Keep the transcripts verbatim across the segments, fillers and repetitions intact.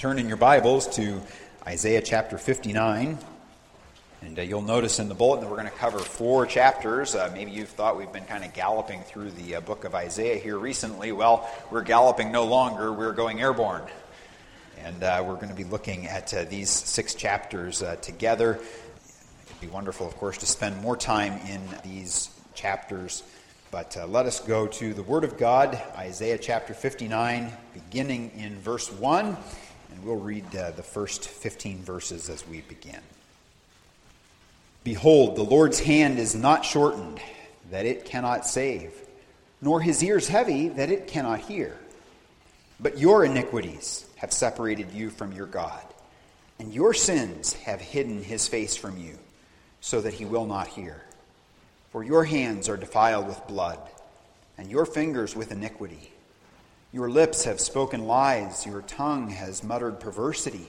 Turn in your Bibles to Isaiah chapter fifty-nine, and uh, you'll notice in the bulletin that we're going to cover four chapters. Uh, maybe you've thought we've been kind of galloping through the uh, book of Isaiah here recently. Well, we're galloping no longer. We're going airborne. And uh, we're going to be looking at uh, these six chapters uh, together. It'd be wonderful, of course, to spend more time in these chapters. But uh, let us go to the Word of God, Isaiah chapter fifty-nine, beginning in verse one. And we'll read uh, the first fifteen verses as we begin. Behold, the Lord's hand is not shortened, that it cannot save, nor his ears heavy, that it cannot hear. But your iniquities have separated you from your God, and your sins have hidden his face from you, so that he will not hear. For your hands are defiled with blood, and your fingers with iniquity. Your lips have spoken lies, your tongue has muttered perversity.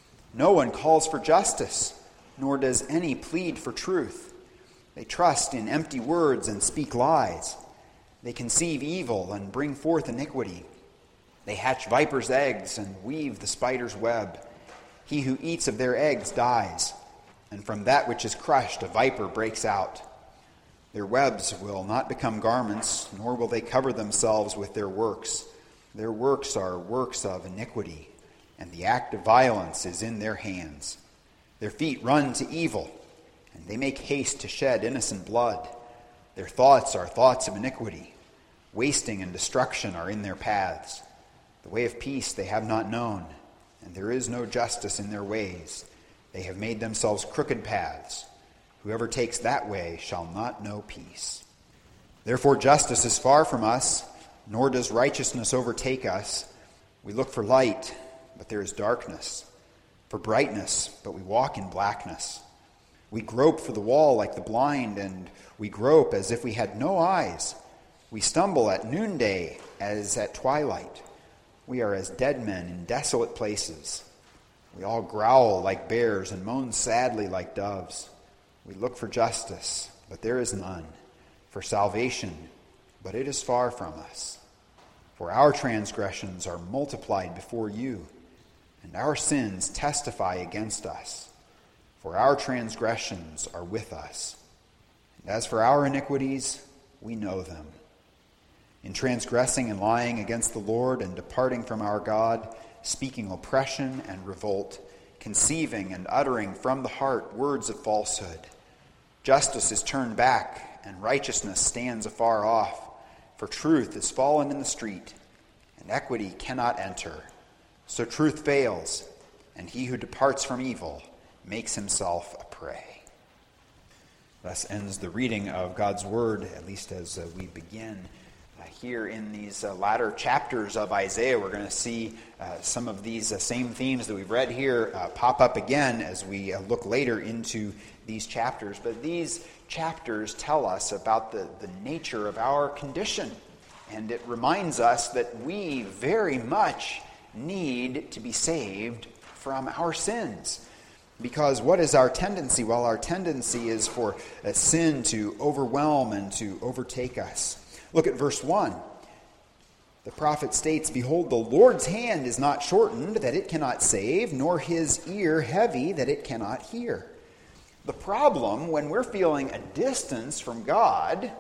No one calls for justice, nor does any plead for truth. They trust in empty words and speak lies. They conceive evil and bring forth iniquity. They hatch vipers' eggs and weave the spider's web. He who eats of their eggs dies, and from that which is crushed a viper breaks out. Their webs will not become garments, nor will they cover themselves with their works. Their works are works of iniquity, and the act of violence is in their hands. Their feet run to evil, and they make haste to shed innocent blood. Their thoughts are thoughts of iniquity. Wasting and destruction are in their paths. The way of peace they have not known, and there is no justice in their ways. They have made themselves crooked paths. Whoever takes that way shall not know peace. Therefore justice is far from us, nor does righteousness overtake us. We look for light, but there is darkness. For brightness, but we walk in blackness. We grope for the wall like the blind, and we grope as if we had no eyes. We stumble at noonday as at twilight. We are as dead men in desolate places. We all growl like bears and moan sadly like doves. We look for justice, but there is none. For salvation, but it is far from us. For our transgressions are multiplied before you, and our sins testify against us. For our transgressions are with us. And as for our iniquities, we know them. In transgressing and lying against the Lord and departing from our God, speaking oppression and revolt, conceiving and uttering from the heart words of falsehood. Justice is turned back, and righteousness stands afar off. For truth is fallen in the street, and equity cannot enter. So truth fails, and he who departs from evil makes himself a prey. Thus ends the reading of God's Word, at least as uh, we begin uh, here in these uh, latter chapters of Isaiah. We're going to see uh, some of these uh, same themes that we've read here uh, pop up again as we uh, look later into these chapters. But these chapters tell us about the, the nature of our condition. And it reminds us that we very much need to be saved from our sins. Because what is our tendency? Well, our tendency is for a sin to overwhelm and to overtake us. Look at verse one. The prophet states, Behold, the Lord's hand is not shortened, that it cannot save, nor his ear heavy, that it cannot hear. The problem when we're feeling a distance from God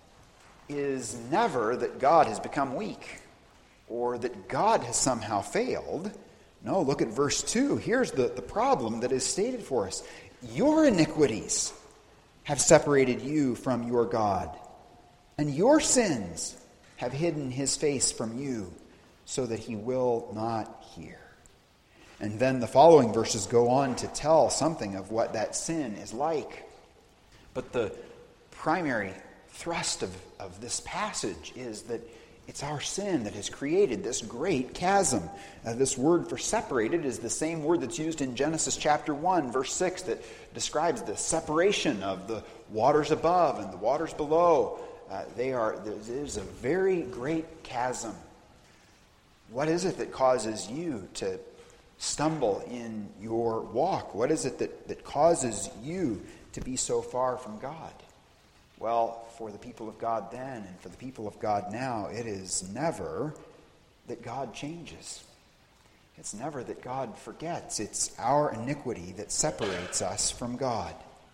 is never that God has become weak or that God has somehow failed. No, look at verse two. Here's the, the problem that is stated for us. Your iniquities have separated you from your God, and your sins have hidden his face from you, so that he will not hear. And then the following verses go on to tell something of what that sin is like. But the primary thrust of, of this passage is that it's our sin that has created this great chasm. Uh, this word for separated is the same word that's used in Genesis chapter one, verse six, that describes the separation of the waters above and the waters below. Uh, they are, there's a very great chasm. What is it that causes you to stumble in your walk? What is it that, that causes you to be so far from God? Well, for the people of God then and for the people of God now, it is never that God changes. It's never that God forgets. It's our iniquity that separates us from God.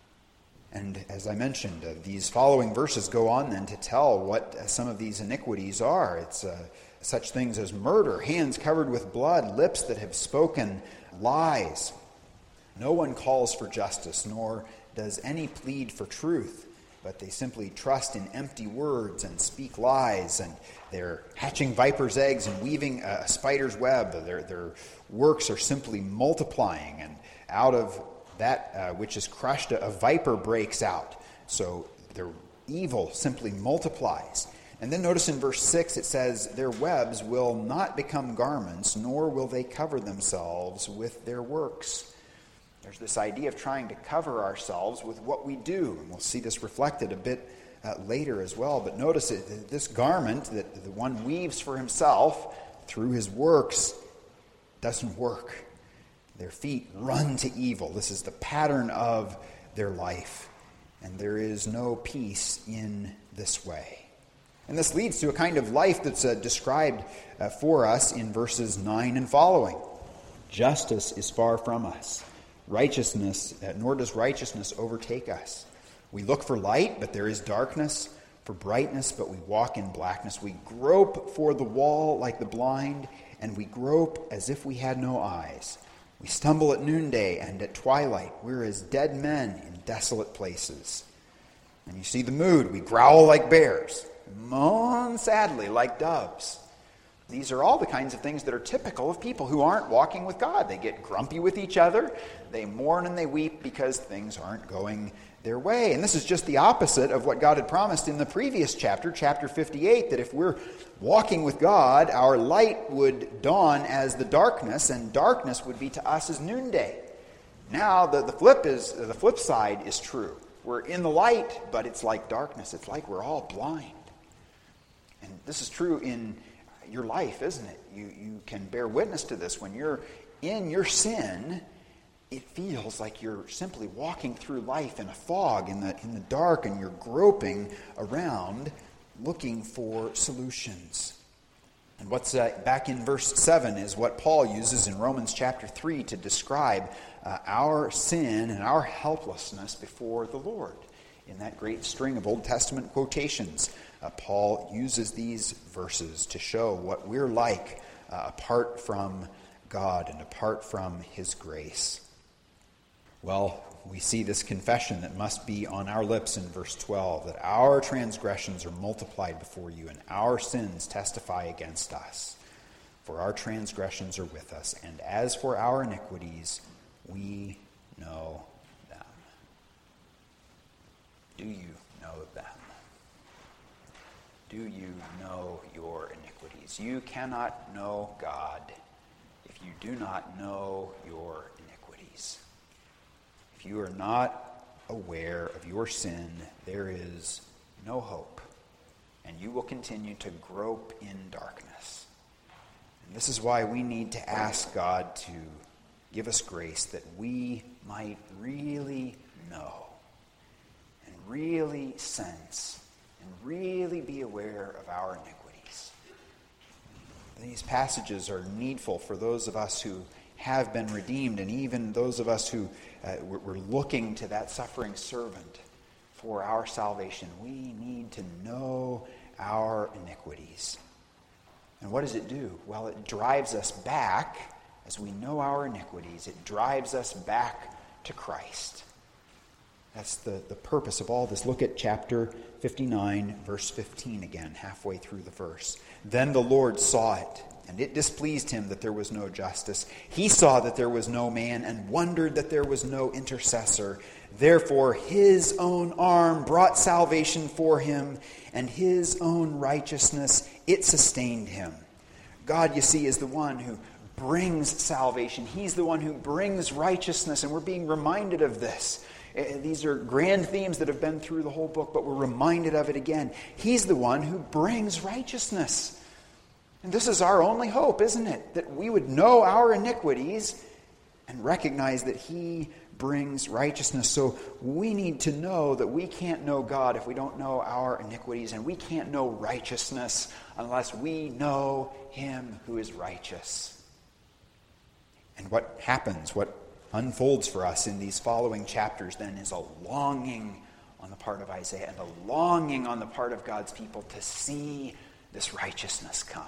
And as I mentioned, uh, these following verses go on then to tell what uh, some of these iniquities are. It's uh, such things as murder, hands covered with blood, lips that have spoken lies. No one calls for justice, nor does any plead for truth, but they simply trust in empty words and speak lies, and they're hatching viper's eggs and weaving a spider's web. Their, their works are simply multiplying, and out of that uh, which is crushed, a, a viper breaks out. So their evil simply multiplies. And then notice in verse six it says, their webs will not become garments, nor will they cover themselves with their works. There's this idea of trying to cover ourselves with what we do. And we'll see this reflected a bit uh, later as well. But notice it, this garment that the one weaves for himself through his works doesn't work. Their feet run to evil. This is the pattern of their life. And there is no peace in this way. And this leads to a kind of life that's uh, described uh, for us in verses nine and following. Justice is far from us. Righteousness, uh, nor does righteousness overtake us. We look for light, but there is darkness. For brightness, but we walk in blackness. We grope for the wall like the blind, and we grope as if we had no eyes. We stumble at noonday and at twilight. We're as dead men in desolate places. And you see the mood. We growl like bears, moan sadly like doves. These are all the kinds of things that are typical of people who aren't walking with God. They get grumpy with each other. They mourn and they weep because things aren't going their way. And this is just the opposite of what God had promised in the previous chapter, chapter fifty-eight, that if we're walking with God, our light would dawn as the darkness, and darkness would be to us as noonday. Now, the, the flip is the flip side is true. We're in the light, but it's like darkness. It's like we're all blind. And this is true in your life, isn't it? You you can bear witness to this. When you're in your sin, it feels like you're simply walking through life in a fog, in the in the dark, and you're groping around looking for solutions. And what's uh, back in verse seven is what Paul uses in Romans chapter three to describe uh, our sin and our helplessness before the Lord. In that great string of Old Testament quotations, uh, Paul uses these verses to show what we're like uh, apart from God and apart from his grace. Well, we see this confession that must be on our lips in verse twelve, that our transgressions are multiplied before you and our sins testify against us. For our transgressions are with us, and as for our iniquities, we know them. Do you know them? Do you know your iniquities? You cannot know God if you do not know your iniquities. If you are not aware of your sin, there is no hope, and you will continue to grope in darkness. And this is why we need to ask God to give us grace that we might really know and really sense and really be aware of our iniquities. These passages are needful for those of us who have been redeemed, and even those of us who uh, we're looking to that suffering servant for our salvation. We need to know our iniquities. And what does it do? Well, it drives us back, as we know our iniquities, it drives us back to Christ. That's the, the purpose of all this. Look at chapter fifty-nine, verse fifteen again, halfway through the verse. Then the Lord saw it, and it displeased him that there was no justice. He saw that there was no man, and wondered that there was no intercessor. Therefore his own arm brought salvation for him, and his own righteousness, it sustained him. God, you see, is the one who brings salvation. He's the one who brings righteousness, and we're being reminded of this. These are grand themes that have been through the whole book, but we're reminded of it again. He's the one who brings righteousness. And this is our only hope, isn't it? That we would know our iniquities and recognize that he brings righteousness. So we need to know that we can't know God if we don't know our iniquities, and we can't know righteousness unless we know him who is righteous. And what happens, what unfolds for us in these following chapters then is a longing on the part of Isaiah and a longing on the part of God's people to see this righteousness come,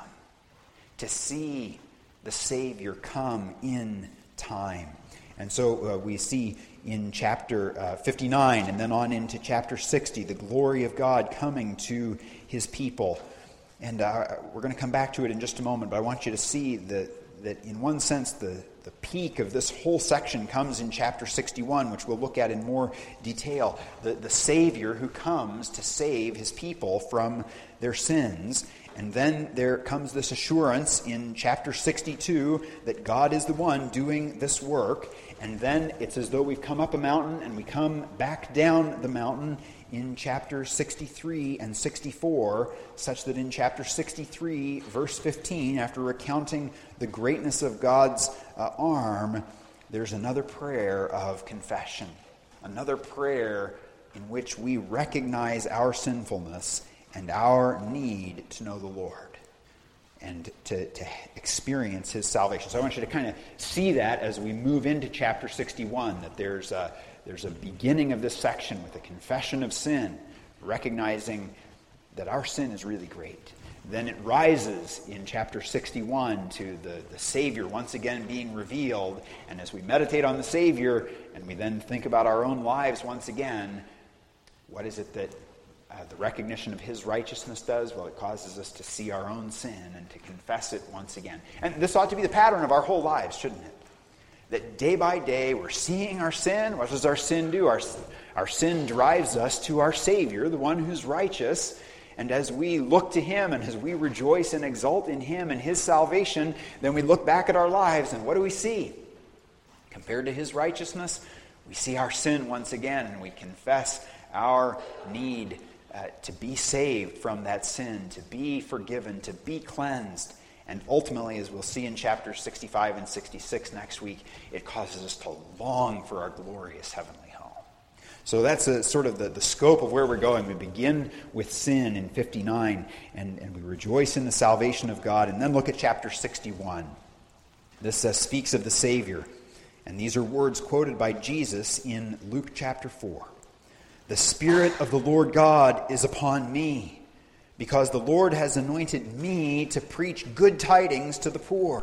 to see the Savior come in time. And so uh, we see in chapter uh, fifty-nine and then on into chapter sixty, the glory of God coming to his people. And uh, we're going to come back to it in just a moment, but I want you to see the, that in one sense the, the peak of this whole section comes in chapter sixty-one, which we'll look at in more detail. The, the Savior who comes to save his people from their sins. And then there comes this assurance in chapter sixty-two that God is the one doing this work. And then it's as though we've come up a mountain and we come back down the mountain in chapter sixty-three and sixty-four, such that in chapter sixty-three, verse fifteen, after recounting the greatness of God's uh, arm, there's another prayer of confession, another prayer in which we recognize our sinfulness and our need to know the Lord and to, to experience his salvation. So I want you to kind of see that as we move into chapter sixty-one, that there's a, there's a beginning of this section with a confession of sin, recognizing that our sin is really great. Then it rises in chapter sixty-one to the, the Savior once again being revealed. And as we meditate on the Savior and we then think about our own lives once again, what is it that Uh, the recognition of his righteousness does? Well, it causes us to see our own sin and to confess it once again. And this ought to be the pattern of our whole lives, shouldn't it? That day by day we're seeing our sin. What does our sin do? Our, our sin drives us to our Savior, the one who's righteous. And as we look to him and as we rejoice and exult in him and his salvation, then we look back at our lives and what do we see? Compared to his righteousness, we see our sin once again and we confess our need Uh, to be saved from that sin, to be forgiven, to be cleansed. And ultimately, as we'll see in chapters sixty-five and sixty-six next week, it causes us to long for our glorious heavenly home. So that's a, sort of the, the scope of where we're going. We begin with sin in fifty-nine, and, and we rejoice in the salvation of God, and then look at chapter sixty-one. This uh, speaks of the Savior, and these are words quoted by Jesus in Luke chapter four. The Spirit of the Lord God is upon me, because the Lord has anointed me to preach good tidings to the poor.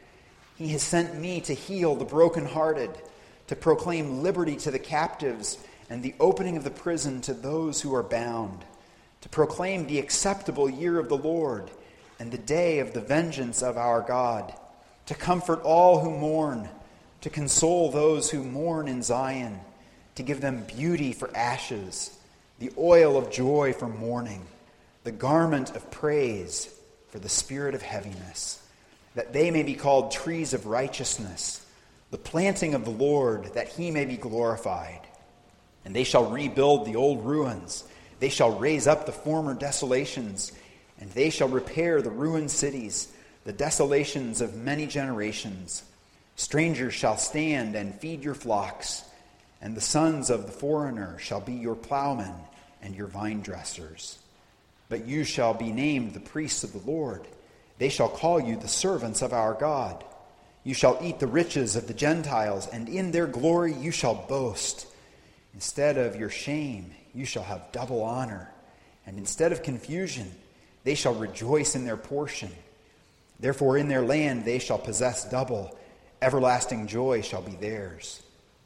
He has sent me to heal the brokenhearted, to proclaim liberty to the captives, and the opening of the prison to those who are bound, to proclaim the acceptable year of the Lord, and the day of the vengeance of our God, to comfort all who mourn, to console those who mourn in Zion, to give them beauty for ashes, the oil of joy for mourning, the garment of praise for the spirit of heaviness, that they may be called trees of righteousness, the planting of the Lord, that he may be glorified. And they shall rebuild the old ruins. They shall raise up the former desolations, and they shall repair the ruined cities, the desolations of many generations. Strangers shall stand and feed your flocks, and the sons of the foreigner shall be your plowmen and your vine dressers. But you shall be named the priests of the Lord. They shall call you the servants of our God. You shall eat the riches of the Gentiles, and in their glory you shall boast. Instead of your shame, you shall have double honor. And instead of confusion, they shall rejoice in their portion. Therefore in their land they shall possess double. Everlasting joy shall be theirs.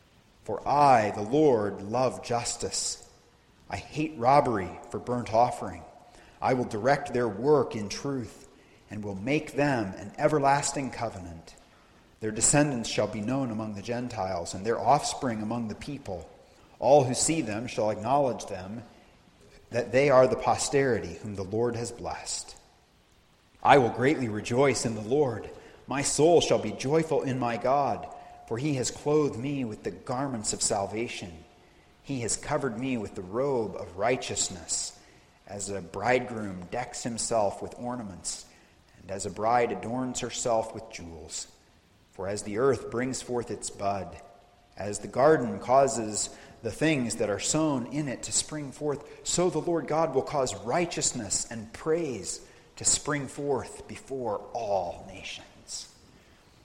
For I, the Lord, love justice. I hate robbery for burnt offering. I will direct their work in truth, and will make them an everlasting covenant. Their descendants shall be known among the Gentiles, and their offspring among the people. All who see them shall acknowledge them, that they are the posterity whom the Lord has blessed. I will greatly rejoice in the Lord. My soul shall be joyful in my God, for he has clothed me with the garments of salvation. He has covered me with the robe of righteousness, as a bridegroom decks himself with ornaments, and as a bride adorns herself with jewels. For as the earth brings forth its bud, as the garden causes the things that are sown in it to spring forth, so the Lord God will cause righteousness and praise to spring forth before all nations.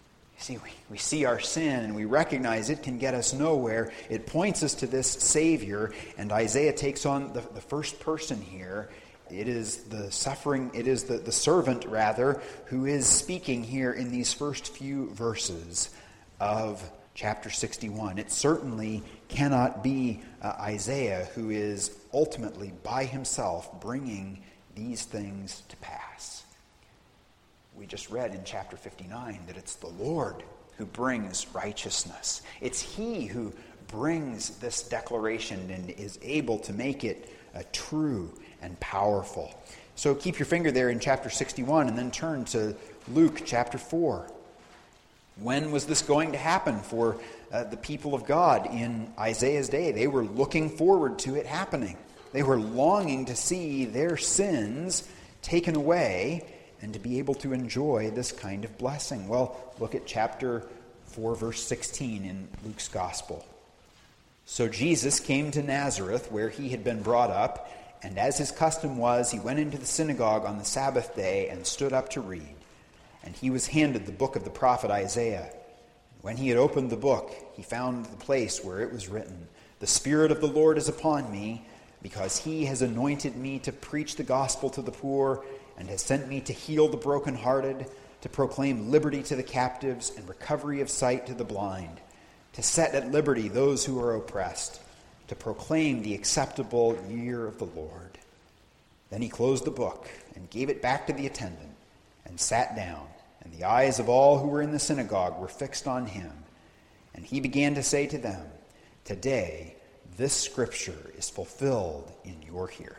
See, we, we see our sin and we recognize it can get us nowhere. It points us to this Savior, and Isaiah takes on the, the first person here. It is the suffering, it is the, the servant, rather, who is speaking here in these first few verses of chapter sixty-one. It certainly cannot be uh, Isaiah who is ultimately by himself bringing these things to pass. We just read in chapter fifty-nine that it's the Lord who brings righteousness. It's He who brings this declaration and is able to make it uh, true and powerful. So keep your finger there in chapter sixty-one and then turn to Luke chapter four. When was this going to happen for uh, the people of God in Isaiah's day? They were looking forward to it happening. They were longing to see their sins taken away and to be able to enjoy this kind of blessing. Well, look at chapter four, verse sixteen in Luke's Gospel. So Jesus came to Nazareth, where he had been brought up, and as his custom was, he went into the synagogue on the Sabbath day and stood up to read. And he was handed the book of the prophet Isaiah. When he had opened the book, he found the place where it was written, "The Spirit of the Lord is upon me, because he has anointed me to preach the gospel to the poor, and has sent me to heal the brokenhearted, to proclaim liberty to the captives and recovery of sight to the blind, to set at liberty those who are oppressed, to proclaim the acceptable year of the Lord." Then he closed the book and gave it back to the attendant and sat down, and the eyes of all who were in the synagogue were fixed on him. And he began to say to them, "Today this scripture is fulfilled in your hearing."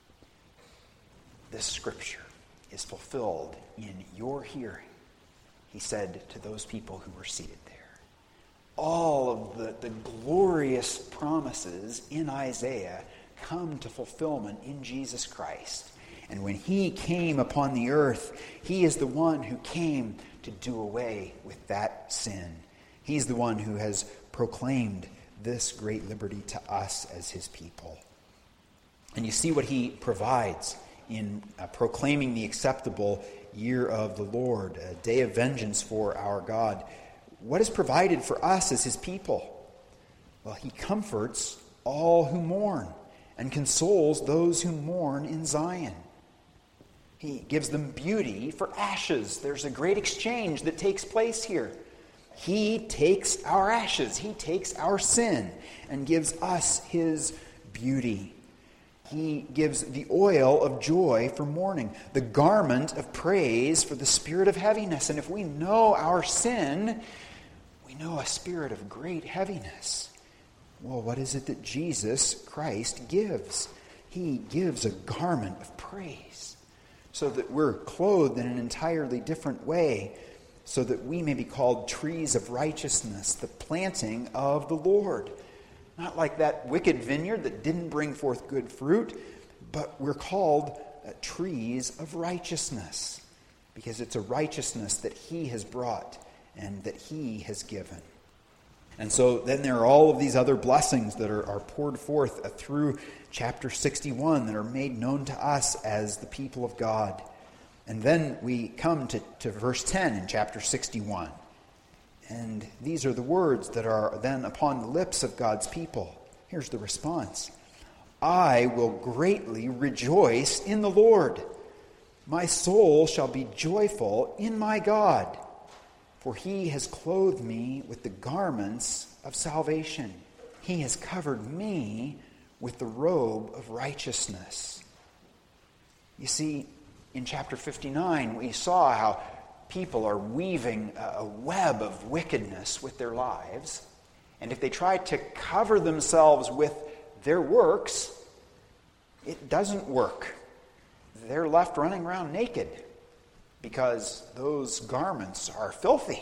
This scripture is fulfilled in your hearing, he said to those people who were seated there. All of the, the glorious promises in Isaiah come to fulfillment in Jesus Christ. And when he came upon the earth, he is the one who came to do away with that sin. He's the one who has proclaimed this great liberty to us as his people. And you see what he provides in uh, proclaiming the acceptable year of the Lord, a day of vengeance for our God. What is provided for us as his people? Well, he comforts all who mourn and consoles those who mourn in Zion. He gives them beauty for ashes. There's a great exchange that takes place here. He takes our ashes, he takes our sin, and gives us his beauty. He gives the oil of joy for mourning, the garment of praise for the spirit of heaviness. And if we know our sin, we know a spirit of great heaviness. Well, what is it that Jesus Christ gives? He gives a garment of praise, so that we're clothed in an entirely different way, so that we may be called trees of righteousness, the planting of the Lord. Not like that wicked vineyard that didn't bring forth good fruit, but we're called uh, trees of righteousness, because it's a righteousness that he has brought and that he has given. And so then there are all of these other blessings that are, are poured forth uh, through chapter sixty-one that are made known to us as the people of God. And then we come to, to verse ten in chapter sixty-one. And these are the words that are then upon the lips of God's people. Here's the response. "I will greatly rejoice in the Lord. My soul shall be joyful in my God, for he has clothed me with the garments of salvation. He has covered me with the robe of righteousness." You see, in chapter fifty-nine, we saw how people are weaving a web of wickedness with their lives. And if they try to cover themselves with their works, it doesn't work. They're left running around naked because those garments are filthy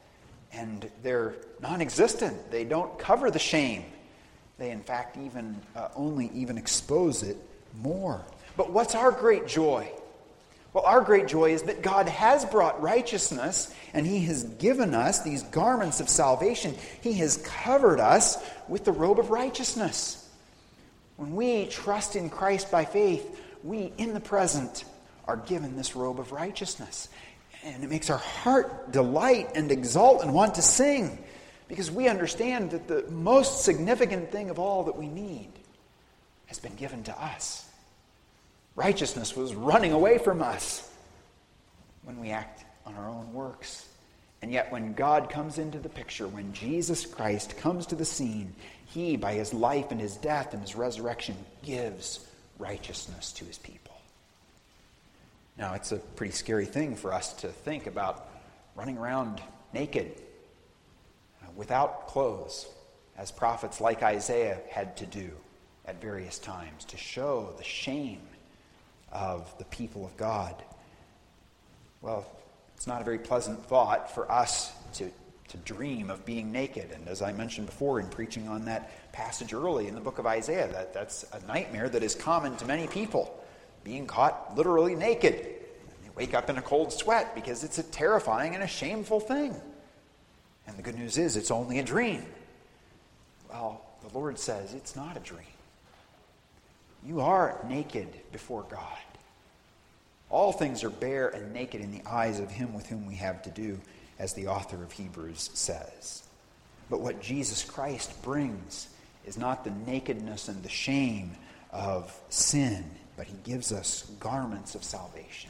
and they're non-existent. They don't cover the shame. They, in fact, even uh, only even expose it more. But what's our great joy? Well, our great joy is that God has brought righteousness, and he has given us these garments of salvation. He has covered us with the robe of righteousness. When we trust in Christ by faith, we, in the present, are given this robe of righteousness. And it makes our heart delight and exult and want to sing, because we understand that the most significant thing of all that we need has been given to us. Righteousness was running away from us when we act on our own works. And yet when God comes into the picture, when Jesus Christ comes to the scene, he, by his life and his death and his resurrection, gives righteousness to his people. Now, it's a pretty scary thing for us to think about running around naked, uh, without clothes, as prophets like Isaiah had to do at various times to show the shame of the people of God. Well, it's not a very pleasant thought for us to, to dream of being naked. And as I mentioned before in preaching on that passage early in the book of Isaiah, that, that's a nightmare that is common to many people, being caught literally naked. And they wake up in a cold sweat because it's a terrifying and a shameful thing. And the good news is it's only a dream. Well, the Lord says it's not a dream. You are naked before God. All things are bare and naked in the eyes of him with whom we have to do, as the author of Hebrews says. But what Jesus Christ brings is not the nakedness and the shame of sin, but he gives us garments of salvation.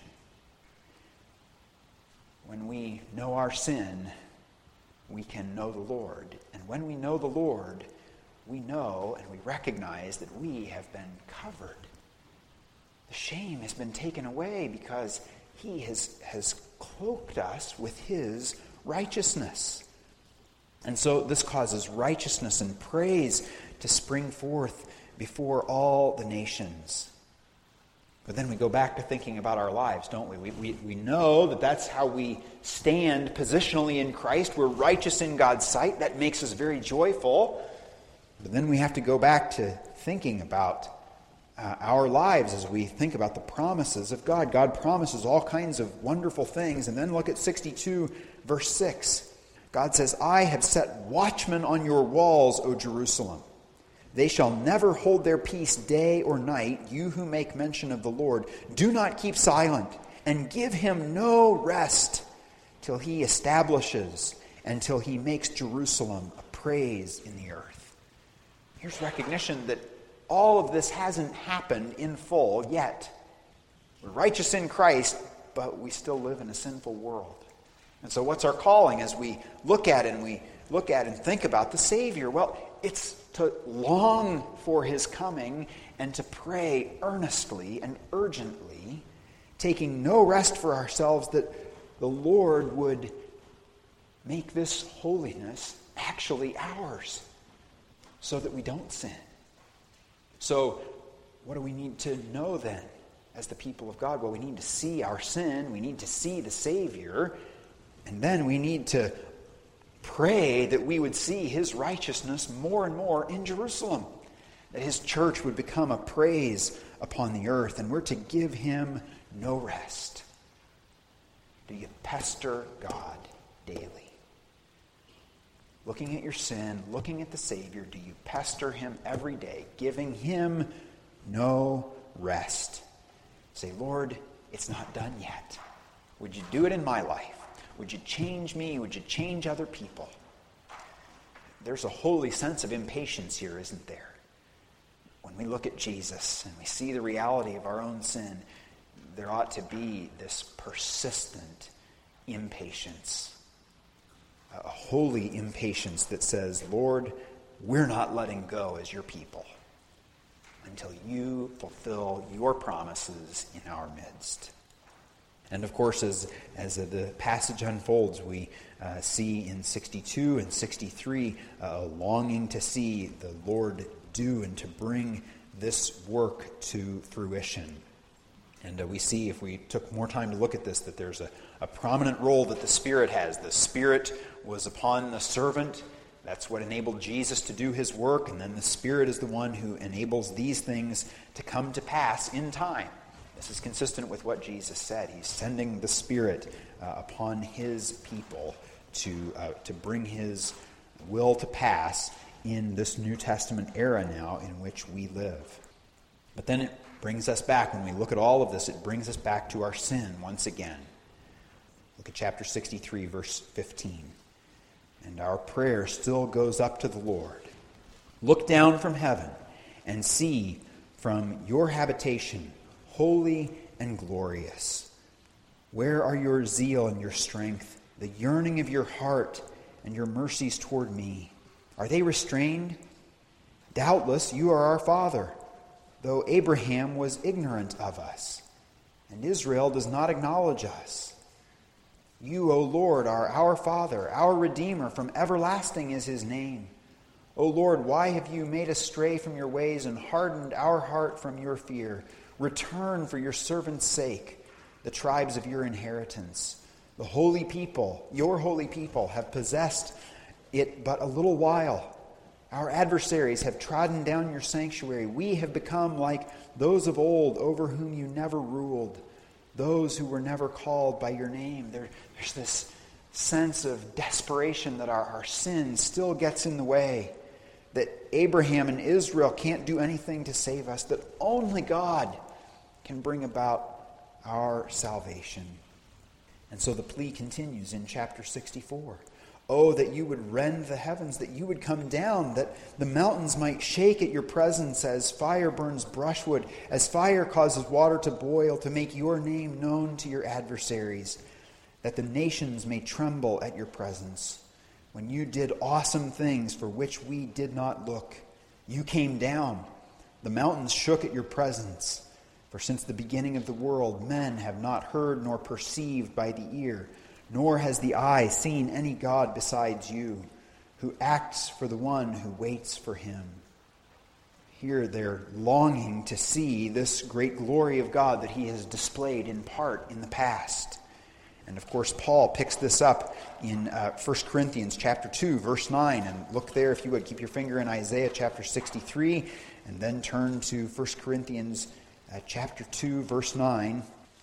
When we know our sin, we can know the Lord. And when we know the Lord, we know and we recognize that we have been covered. The shame has been taken away because he has, has cloaked us with his righteousness. And so this causes righteousness and praise to spring forth before all the nations. But then we go back to thinking about our lives, don't we? We, we, we know that that's how we stand positionally in Christ. We're righteous in God's sight. That makes us very joyful. But then we have to go back to thinking about Uh, our lives as we think about the promises of God. God promises all kinds of wonderful things. And then look at sixty-two, verse six. God says, I have set watchmen on your walls, O Jerusalem. They shall never hold their peace day or night. You who make mention of the Lord, do not keep silent, and give him no rest till he establishes, until he makes Jerusalem a praise in the earth. Here's recognition that all of this hasn't happened in full yet. We're righteous in Christ, but we still live in a sinful world. And so what's our calling as we look at it and we look at and think about the Savior? Well, it's to long for his coming and to pray earnestly and urgently, taking no rest for ourselves, that the Lord would make this holiness actually ours so that we don't sin. So, what do we need to know then as the people of God? Well, we need to see our sin. We need to see the Savior. And then we need to pray that we would see his righteousness more and more in Jerusalem. That his church would become a praise upon the earth. And we're to give him no rest. Do you pester God daily? Looking at your sin, looking at the Savior, do you pester him every day, giving him no rest? Say, Lord, it's not done yet. Would you do it in my life? Would you change me? Would you change other people? There's a holy sense of impatience here, isn't there? When we look at Jesus and we see the reality of our own sin, there ought to be this persistent impatience. A holy impatience that says, Lord, we're not letting go as your people until you fulfill your promises in our midst. And of course, as, as the passage unfolds, we uh, see in sixty-two and sixty-three a longing to see the Lord do and to bring this work to fruition. And uh, we see, if we took more time to look at this, that there's a, a prominent role that the Spirit has. The Spirit was upon the servant. That's what enabled Jesus to do his work. And then the Spirit is the one who enables these things to come to pass in time. This is consistent with what Jesus said. He's sending the Spirit uh, upon his people to, uh, to bring his will to pass in this New Testament era now in which we live. But then it brings us back, when we look at all of this, it brings us back to our sin once again. Look at chapter sixty-three, verse fifteen. And our prayer still goes up to the Lord. Look down from heaven and see from your habitation, holy and glorious. Where are your zeal and your strength, the yearning of your heart and your mercies toward me? Are they restrained? Doubtless you are our father, though Abraham was ignorant of us, and Israel does not acknowledge us. You, O Lord, are our Father, our Redeemer, from everlasting is his name. O Lord, why have you made us stray from your ways and hardened our heart from your fear? Return for your servant's sake the tribes of your inheritance. The holy people, your holy people, have possessed it but a little while. Our adversaries have trodden down your sanctuary. We have become like those of old over whom you never ruled, those who were never called by your name. There, there's this sense of desperation that our, our sin still gets in the way, that Abraham and Israel can't do anything to save us, that only God can bring about our salvation. And so the plea continues in chapter sixty-four. Oh, that you would rend the heavens, that you would come down, that the mountains might shake at your presence as fire burns brushwood, as fire causes water to boil, to make your name known to your adversaries, that the nations may tremble at your presence. When you did awesome things for which we did not look, you came down. The mountains shook at your presence. For since the beginning of the world, men have not heard nor perceived by the ear, nor has the eye seen any God besides you, who acts for the one who waits for him. Here they're longing to see this great glory of God that he has displayed in part in the past. And of course, Paul picks this up in uh, First Corinthians chapter two, verse nine. And look there, if you would, keep your finger in Isaiah chapter sixty-three, and then turn to First Corinthians uh, chapter two, verse nine.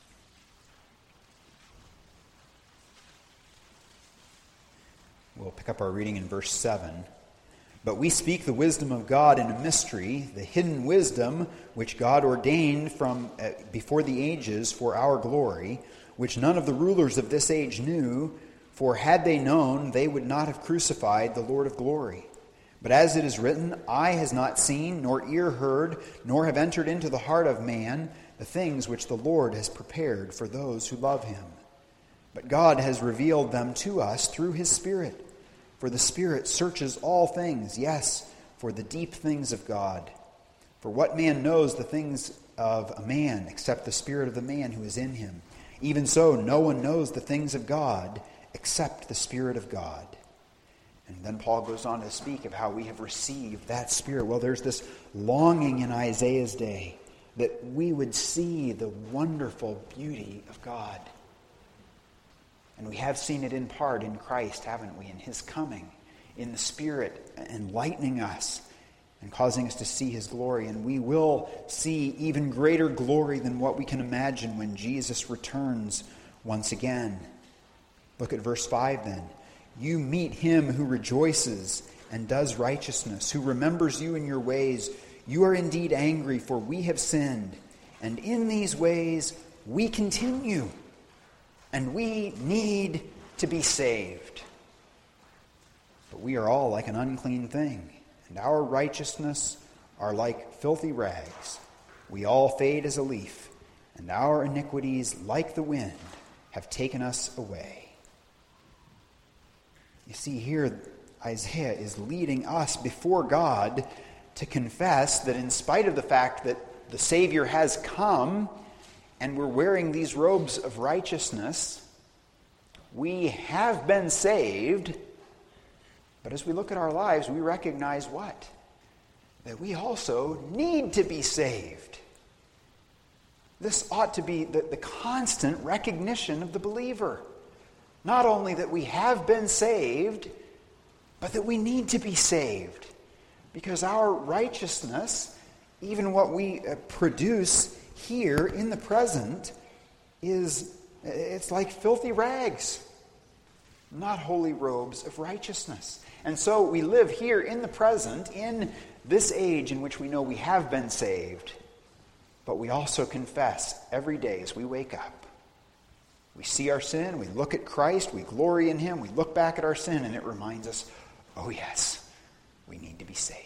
We'll pick up our reading in verse seven. But we speak the wisdom of God in a mystery, the hidden wisdom which God ordained from uh, before the ages for our glory, which none of the rulers of this age knew, for had they known, they would not have crucified the Lord of glory. But as it is written, eye has not seen, nor ear heard, nor have entered into the heart of man the things which the Lord has prepared for those who love him. But God has revealed them to us through his Spirit. For the Spirit searches all things, yes, for the deep things of God. For what man knows the things of a man except the spirit of the man who is in him? Even so, no one knows the things of God except the Spirit of God. And then Paul goes on to speak of how we have received that Spirit. Well, there's this longing in Isaiah's day that we would see the wonderful beauty of God. And we have seen it in part in Christ, haven't we? In his coming, in the Spirit, enlightening us and causing us to see his glory. And we will see even greater glory than what we can imagine when Jesus returns once again. Look at verse five then. You meet him who rejoices and does righteousness, who remembers you in your ways. You are indeed angry, for we have sinned. And in these ways we continue. And we need to be saved. But we are all like an unclean thing, and our righteousness are like filthy rags. We all fade as a leaf, and our iniquities, like the wind, have taken us away. You see, here Isaiah is leading us before God to confess that in spite of the fact that the Savior has come, and we're wearing these robes of righteousness, we have been saved. But as we look at our lives, we recognize what? That we also need to be saved. This ought to be the, the constant recognition of the believer. Not only that we have been saved, but that we need to be saved. Because our righteousness, even what we produce here in the present, is it's like filthy rags, not holy robes of righteousness. And so we live here in the present, in this age in which we know we have been saved, but we also confess every day as we wake up We see our sin, we look at Christ, we glory in him, we look back at our sin, and it reminds us, oh yes, we need to be saved.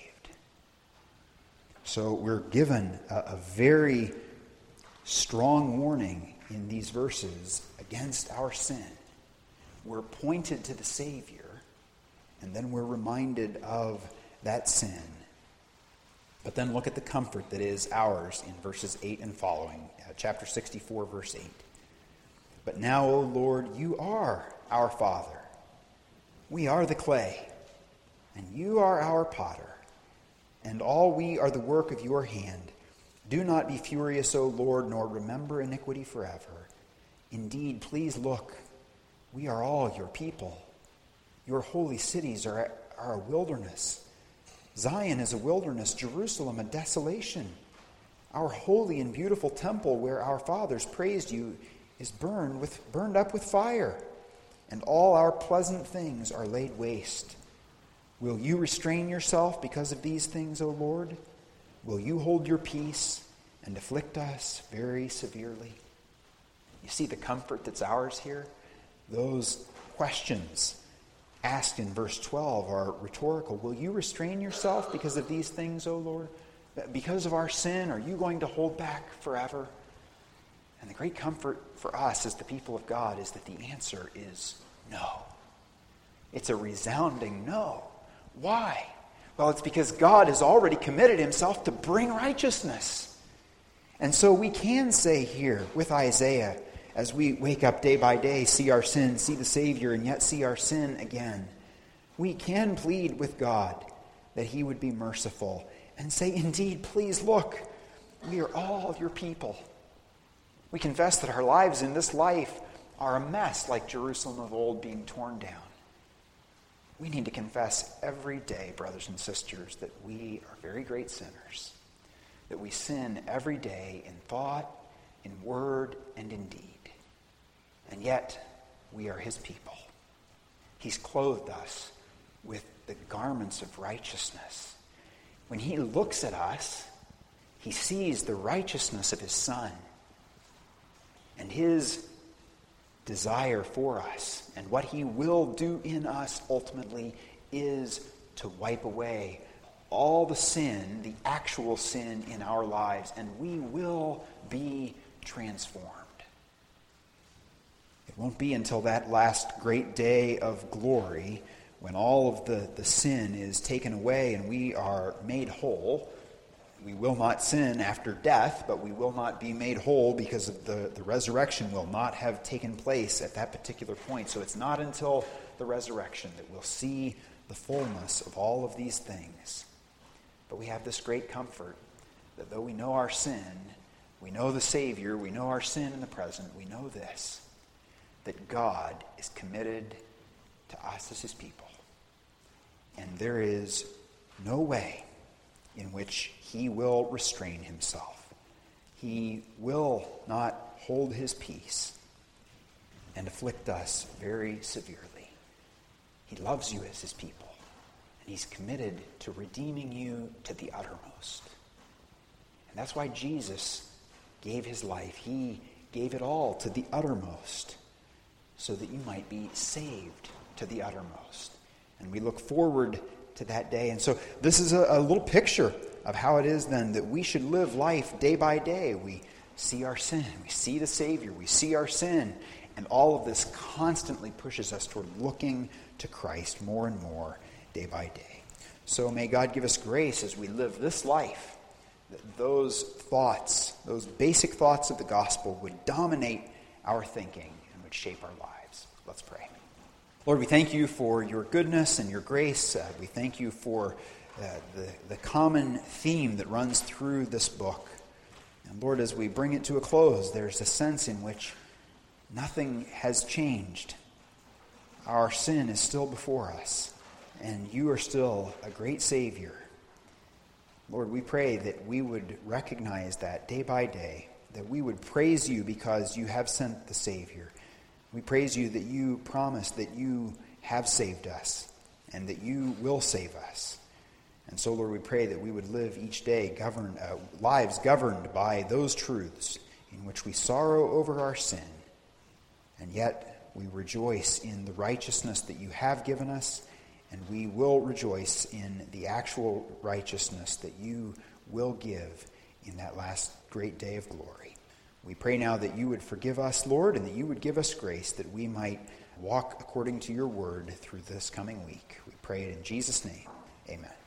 So we're given a, a very strong warning in these verses against our sin. We're pointed to the Savior, and then we're reminded of that sin. But then look at the comfort that is ours in verses eight and following, uh, chapter sixty-four, verse eight. But now, O Lord, you are our Father. We are the clay, and you are our potter, and all we are the work of your hand. Do not be furious, O Lord, nor remember iniquity forever. Indeed, please look, we are all your people. Your holy cities are, are a wilderness. Zion is a wilderness, Jerusalem a desolation. Our holy and beautiful temple where our fathers praised you is burned with burned up with fire, and all our pleasant things are laid waste. Will you restrain yourself because of these things, O Lord? Will you hold your peace and afflict us very severely? You see the comfort that's ours here? Those questions asked in verse twelve are rhetorical. Will you restrain yourself because of these things, O Lord? Because of our sin, are you going to hold back forever? And the great comfort for us as the people of God is that the answer is no. It's a resounding no. Why? Well, it's because God has already committed himself to bring righteousness. And so we can say here with Isaiah, as we wake up day by day, see our sin, see the Savior, and yet see our sin again, we can plead with God that he would be merciful and say, indeed, please look, we are all your people. We confess that our lives in this life are a mess, like Jerusalem of old being torn down. We need to confess every day, brothers and sisters, that we are very great sinners, that we sin every day in thought, in word, and in deed. And yet, we are his people. He's clothed us with the garments of righteousness. When he looks at us, he sees the righteousness of his Son. And his desire for us and what he will do in us ultimately is to wipe away all the sin, the actual sin in our lives, and we will be transformed. It won't be until that last great day of glory when all of the, the sin is taken away and we are made whole. We will not sin after death, but we will not be made whole because of the, the resurrection will not have taken place at that particular point. So it's not until the resurrection that we'll see the fullness of all of these things. But we have this great comfort that though we know our sin, we know the Savior, we know our sin in the present, we know this, that God is committed to us as his people. And there is no way in which he will restrain himself. He will not hold his peace and afflict us very severely. He loves you as his people, and he's committed to redeeming you to the uttermost. And that's why Jesus gave his life. He gave it all to the uttermost so that you might be saved to the uttermost. And we look forward to that day. And so this is a, a little picture of how it is then that we should live life day by day. We see our sin, we see the Savior, we see our sin, and all of this constantly pushes us toward looking to Christ more and more day by day. So may God give us grace as we live this life, that those thoughts, those basic thoughts of the gospel would dominate our thinking and would shape our lives. Let's pray. Lord, we thank you for your goodness and your grace. Uh, we thank you for uh, the, the common theme that runs through this book. And Lord, as we bring it to a close, there's a sense in which nothing has changed. Our sin is still before us, and you are still a great Savior. Lord, we pray that we would recognize that day by day, that we would praise you because you have sent the Savior. We praise you that you promised that you have saved us and that you will save us. And so, Lord, we pray that we would live each day governed, uh, lives governed by those truths in which we sorrow over our sin And yet we rejoice in the righteousness that you have given us, and we will rejoice in the actual righteousness that you will give in that last great day of glory. We pray now that you would forgive us, Lord, and that you would give us grace that we might walk according to your word through this coming week. We pray it in Jesus' name. Amen.